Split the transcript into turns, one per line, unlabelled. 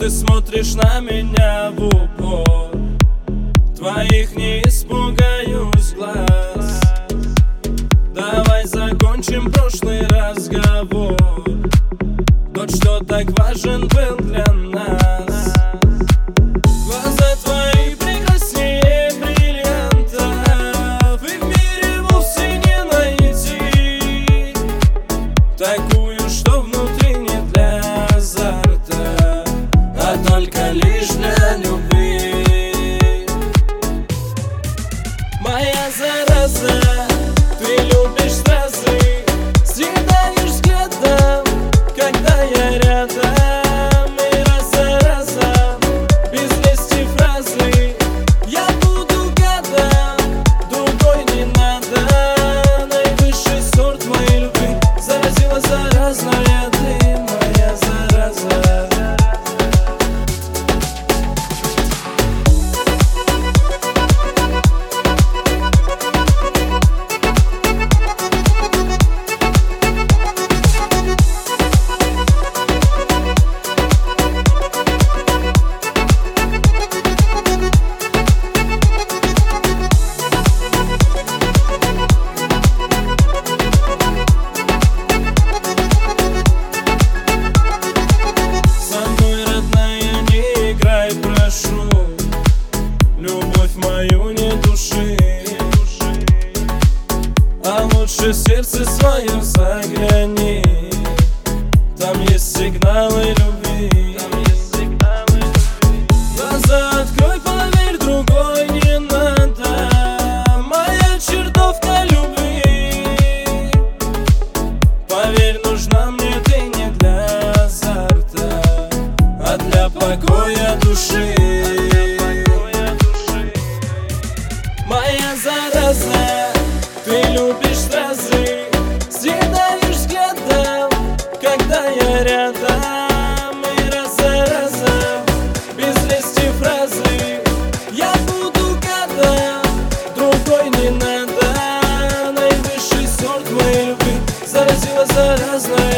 ты смотришь на меня в упор, твоих не испугаюсь глаз. Давай закончим прошлый разговор, тот, что так важен был для нас. Глаза твои прекраснее бриллиантов, и в мире вовсе не найти такую, что внутри не для азарта, а только лишь для любви. Моя зараза, ты любишь стразы, съедаешь взглядом, когда я рядом. И раз за разом, без лести фразы, я буду гадом, другой не надо. Наивысший сорт моей любви заразила заразная ты, моя зараза. Любовь мою не души, а лучше сердце свое загляни, там есть сигналы любви. Глаза открой, поверь, другой не надо, моя чертовка любви. Поверь, нужна мне ты не для азарта, а для покоя души. Моя зараза, ты любишь стразы, съедаешь взглядом, когда я рядом. И раз за разом, без лести фразы, я буду гадом, другой не надо. Наивысший сорт моей любви заразила заразная